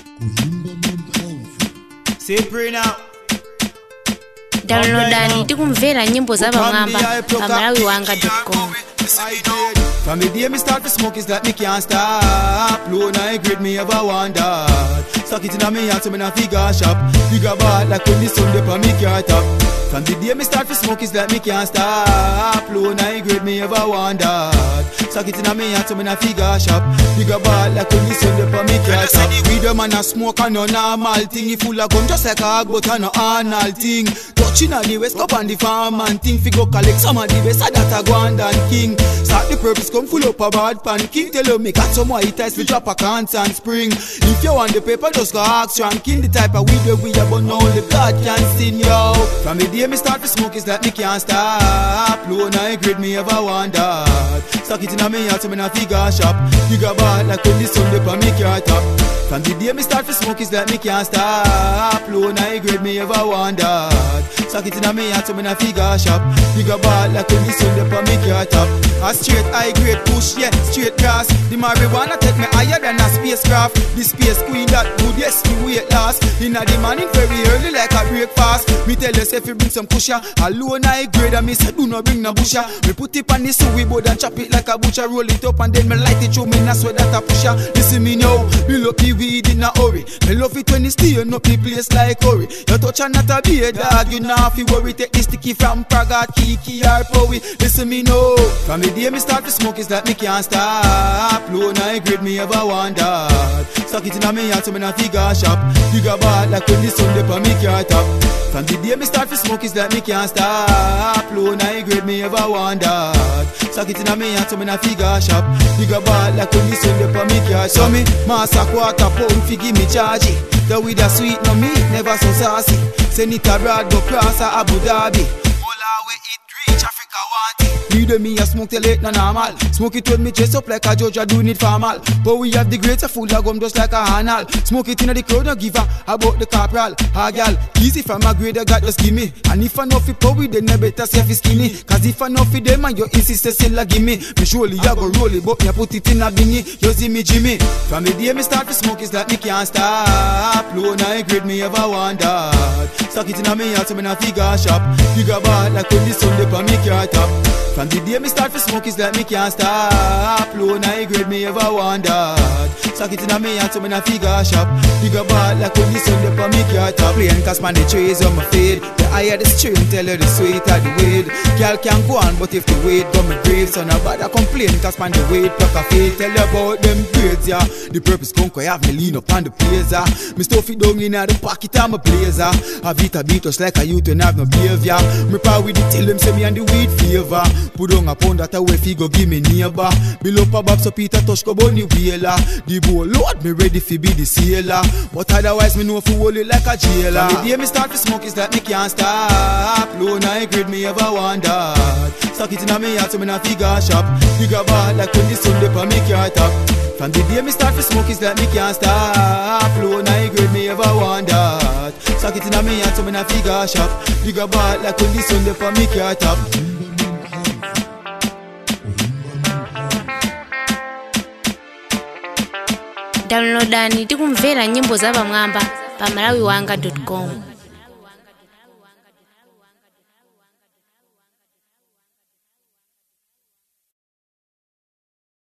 Say pray now. Downloadani tikumvera nyimbo za Bamwamba pa malawiwanga.com. From the day me start to smoke is that me can't stop. Low night grade me ever wonder. Suck it in me heart so me not figure shop. Figure bad like when the sun dip on me car top. From the day me start to smoke is that me can't stop. Low night grade me ever wonder. Suck it in me heart so me not figure shop. Figure bad like when the sun dip on me car top. We the man a smoke and no normal thing. He full of gun just like a hog but a no anal thing. Touching on the west up on the farm and thing. Figure collect some of the best that a Gwandan king. Start the purpose come full up a bad pan. King tell you me got some white ice we drop a cans and spring. If you want the paper just go ask Strong King. The type of weed we have but now only God can sing yo. From the day me start to smoke is that me can't stop. Low night grade me ever wondered. Suck it in a me heart so me not figure shop. Figure bad like when the sun dip on me car top. From the day me start to smoke is that me can't stop. Low night grade me ever wondered. Suck it in a me heart so me not figure shop. Figure bad like when the sun dip on me car top. A straight high grade push, yeah, straight grass. The marijuana take me higher than a spacecraft. The space queen that good, yes, me weight loss. Inna the morning very early like a breakfast. Me tell you if you bring some kusha. A low high grade and me say do not bring no busha. Me put it on the suey board and chop it like a butcher. Roll it up and then me light it through me not sweat that a pusher. Listen me now, me love the weed in a hurry. Me love it when it's staying up the place like curry. You touch and not a beer dog, you not fi worry. Take the sticky from Praga, Kiki or Powie. Listen me now, from the day me start to smoke is that me can't stop. Low night grade me ever wondered. Suck it in a me heart so me not figure shop. Figure bad like when the sun dip on me car top. From the day me start to smoke is that me can't stop. Low night grade me ever wondered. Suck it in a me heart so me not figure shop. Figure bad like when the sun dip on me car. So me mass a quarter pound fi give me charge it. The weed a sweet no meat never so saucy. Send it abroad go cross a Abu Dhabi. All our way it reach Africa want it. Leader me a smoke till late no normal. Smoke it when me chase up like a judge a doing it formal. But we have the greater full of gum just like a anal. Smoke it in the crowd no give a about the corporal. A gal, easy from a grade I got just give me. And if I know fi power then I better say fi skinny. Cause if I know fi them and you insist still a give me. Me surely I go roll it but me put it in a bingy. You see me Jimmy. From the day me start to smoke is that me can't stop. Low night grade me ever wondered. Suck it in a me heart so me not figure shop. Figure bad like when the sun dip on me car top. From the day me start to smoke is that me can't stop. Low night grade me ever wondered. Suck it in a me heart so me not figure shop. Figure bad like when the sun dip on me car top. Plain cause man the trees on my fade. The higher the string tell her the sweeter the weed. Girl can go on but if the weight go my grave. So no bother complain cause man the weight pluck a fade. Tell you about them grades yeah. The purpose conquer have me lean up on the blazer. Me stuff it down in the pocket of my blazer. Have it a beat us like a youth and have no behavior. Me power with the tell them say me and the weed favor. Put on a pound that away fi go give me neighbor. Bill up a bob so Peter touch go bunny wheeler. The boy Lord me ready fi be the sailor. But otherwise me know fi hold it like a jailer. From the day me start to smoke is that me can't stop. Low night grade me ever wondered. Suck it in a me heart so me not figure shop. Figure bad like when the sun dip on me car top. From the day me start to smoke is that me can't stop. Low night grade me ever wondered. Suck it in a me heart so me not figure shop. Figure bad like when the sun dip on me car top. Downloadani tikumvera nyimbo za Bamwamba pa malawiwanga.com.